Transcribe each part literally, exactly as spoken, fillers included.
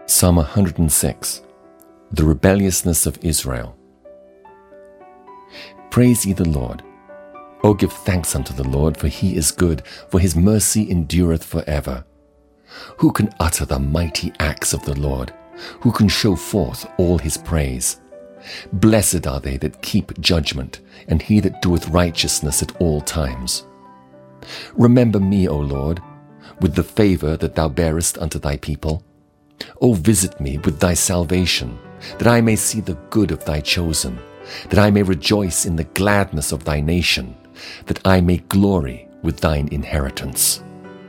Psalm one hundred six. The rebelliousness of Israel. Praise ye the Lord. O give thanks unto the Lord, for he is good, for his mercy endureth for ever. Who can utter the mighty acts of the Lord? Who can show forth all his praise? Blessed are they that keep judgment, and he that doeth righteousness at all times. Remember me, O Lord, with the favour that thou bearest unto thy people. O visit me with thy salvation, that I may see the good of thy chosen, that I may rejoice in the gladness of thy nation, that I may glory with thine inheritance.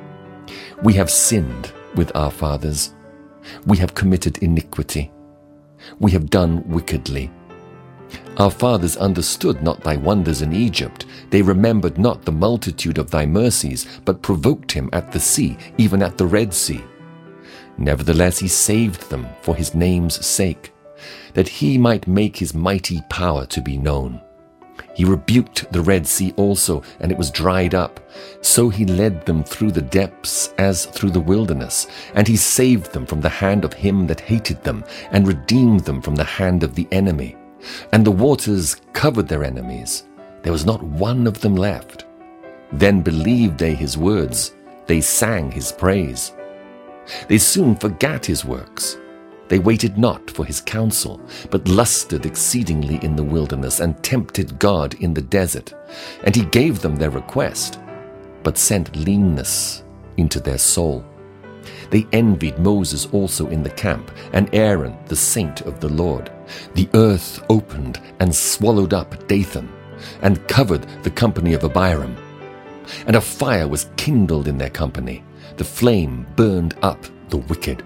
We have sinned with our fathers. We have committed iniquity. We have done wickedly. Our fathers understood not thy wonders in Egypt. They remembered not the multitude of thy mercies, but provoked him at the sea, even at the Red Sea. Nevertheless he saved them for his name's sake, that he might make his mighty power to be known. He rebuked the Red Sea also, and it was dried up. So he led them through the depths as through the wilderness, and he saved them from the hand of him that hated them, and redeemed them from the hand of the enemy. And the waters covered their enemies. There was not one of them left. Then believed they his words. They sang his praise. They soon forgat his works. They waited not for his counsel, but lusted exceedingly in the wilderness, and tempted God in the desert. And he gave them their request, but sent leanness into their soul. They envied Moses also in the camp, and Aaron the saint of the Lord. The earth opened and swallowed up Dathan, and covered the company of Abiram. And a fire was kindled in their company. The flame burned up the wicked.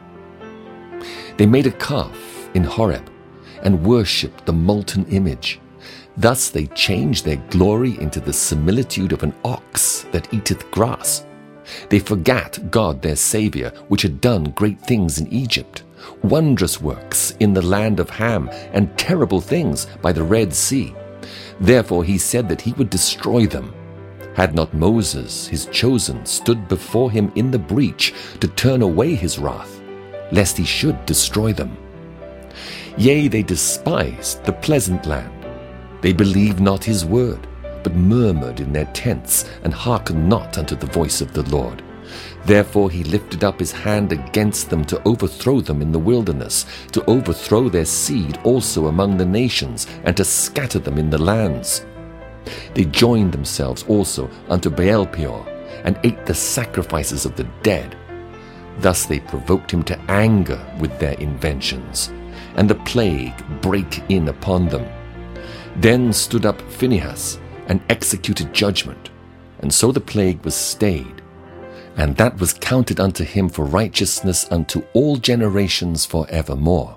They made a calf in Horeb, and worshipped the molten image. Thus they changed their glory into the similitude of an ox that eateth grass. They forgat God their Saviour, which had done great things in Egypt, wondrous works in the land of Ham, and terrible things by the Red Sea. Therefore he said that he would destroy them. Had not Moses, his chosen, stood before him in the breach to turn away his wrath, lest he should destroy them. Yea, they despised the pleasant land. They believed not his word, but murmured in their tents, and hearkened not unto the voice of the Lord. Therefore he lifted up his hand against them to overthrow them in the wilderness, to overthrow their seed also among the nations, and to scatter them in the lands. They joined themselves also unto Baal-peor, and ate the sacrifices of the dead. Thus they provoked him to anger with their inventions, and the plague brake in upon them. Then stood up Phinehas, and executed judgment, and so the plague was stayed, and that was counted unto him for righteousness unto all generations for evermore.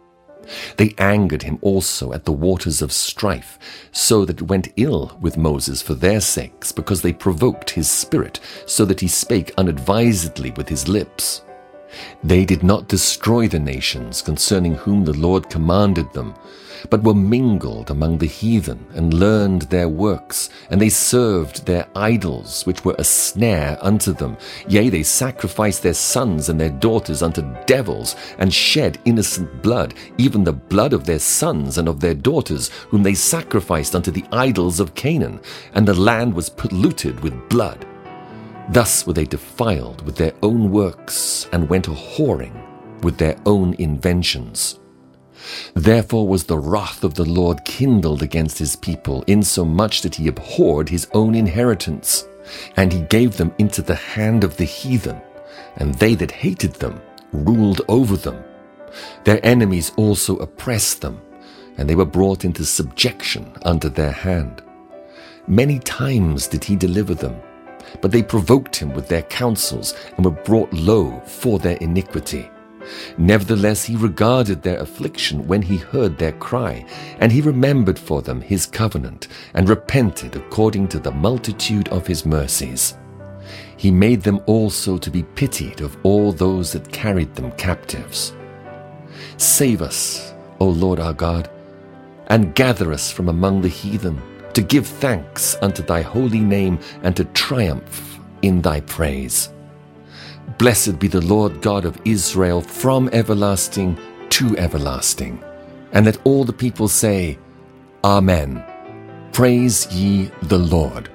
They angered him also at the waters of strife, so that it went ill with Moses for their sakes, because they provoked his spirit, so that he spake unadvisedly with his lips. They did not destroy the nations concerning whom the Lord commanded them, but were mingled among the heathen, and learned their works, and they served their idols, which were a snare unto them. Yea, they sacrificed their sons and their daughters unto devils, and shed innocent blood, even the blood of their sons and of their daughters, whom they sacrificed unto the idols of Canaan, and the land was polluted with blood. Thus were they defiled with their own works, and went a-whoring with their own inventions. Therefore was the wrath of the Lord kindled against his people, insomuch that he abhorred his own inheritance. And he gave them into the hand of the heathen, and they that hated them ruled over them. Their enemies also oppressed them, and they were brought into subjection under their hand. Many times did he deliver them, but they provoked him with their counsels, and were brought low for their iniquity. Nevertheless he regarded their affliction when he heard their cry, and he remembered for them his covenant, and repented according to the multitude of his mercies. He made them also to be pitied of all those that carried them captives. Save us, O Lord our God, and gather us from among the heathen, to give thanks unto thy holy name, and to triumph in thy praise. Blessed be the Lord God of Israel from everlasting to everlasting. And let all the people say, Amen. Praise ye the Lord.